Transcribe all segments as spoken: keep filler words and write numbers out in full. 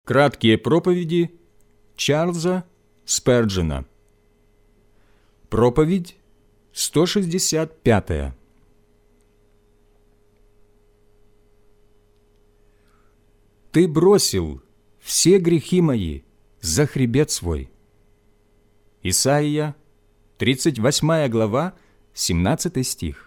Краткие проповеди Чарльза Сперджена. Проповедь сто шестьдесят пятая. «Ты бросил все грехи мои за хребет свой». Исайя, тридцать восьмая глава, семнадцатый стих.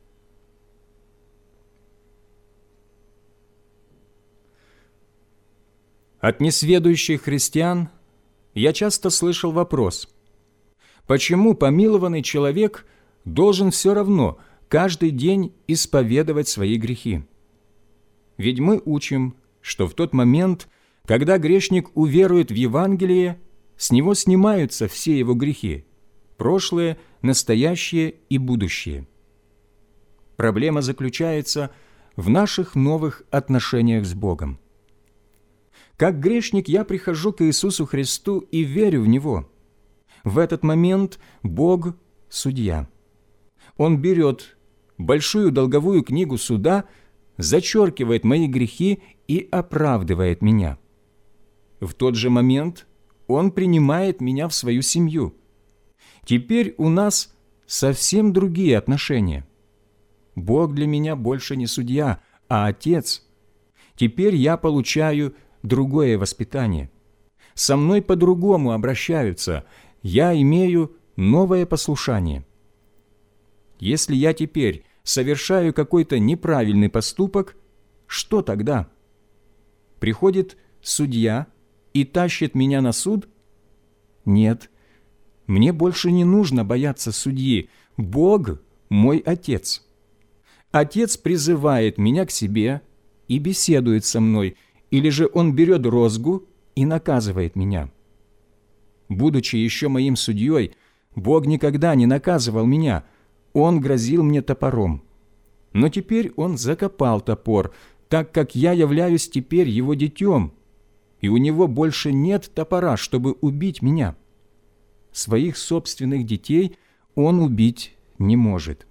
От несведущих христиан я часто слышал вопрос: почему помилованный человек должен все равно каждый день исповедовать свои грехи? Ведь мы учим, что в тот момент, когда грешник уверует в Евангелие, с него снимаются все его грехи – прошлое, настоящее и будущее. Проблема заключается в наших новых отношениях с Богом. Как грешник я прихожу к Иисусу Христу и верю в Него. В этот момент Бог – судья. Он берет большую долговую книгу суда, зачеркивает мои грехи и оправдывает меня. В тот же момент Он принимает меня в свою семью. Теперь у нас совсем другие отношения. Бог для меня больше не судья, а Отец. Теперь я получаю другое воспитание. Со мной по-другому обращаются, я имею новое послушание. Если я теперь совершаю какой-то неправильный поступок, что тогда? Приходит судья и тащит меня на суд? Нет, мне больше не нужно бояться судьи. Бог – мой Отец. Отец призывает меня к себе и беседует со мной, или же Он берет розгу и наказывает меня. Будучи еще моим судьей, Бог никогда не наказывал меня, Он грозил мне топором. Но теперь Он закопал топор, так как я являюсь теперь Его детем, и у Него больше нет топора, чтобы убить меня. Своих собственных детей Он убить не может.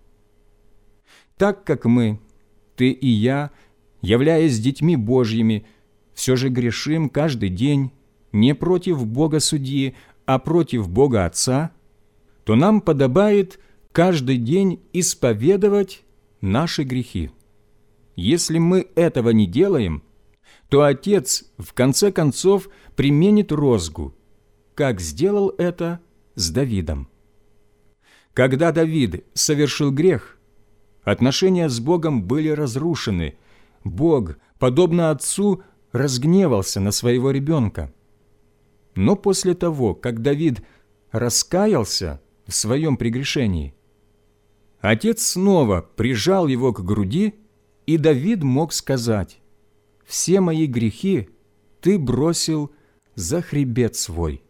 Так как мы, ты и я, являясь детьми Божьими, все же грешим каждый день не против Бога Судьи, а против Бога Отца, то нам подобает каждый день исповедовать наши грехи. Если мы этого не делаем, то Отец в конце концов применит розгу, как сделал это с Давидом. Когда Давид совершил грех, отношения с Богом были разрушены. Бог, подобно отцу, разгневался на своего ребенка. Но после того, как Давид раскаялся в своем прегрешении, Отец снова прижал его к груди, и Давид мог сказать: «Все мои грехи ты бросил за хребет свой».